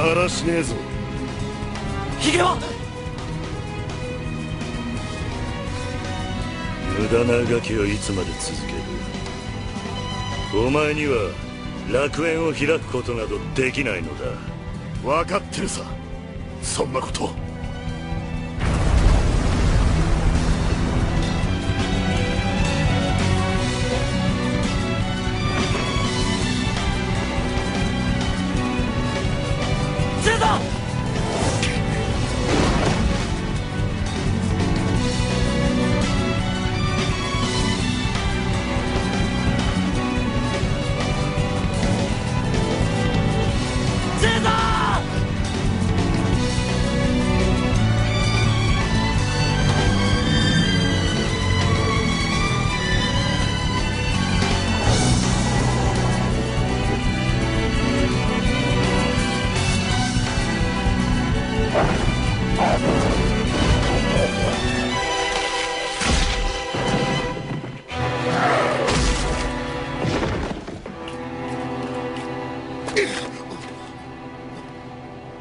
だらしねえぞ。 ヒゲは無駄なあがきはいつまで続ける。お前には楽園を開くことなどできないのだ。分かってるさ、そんなこと。 ゼータ！ゼータ！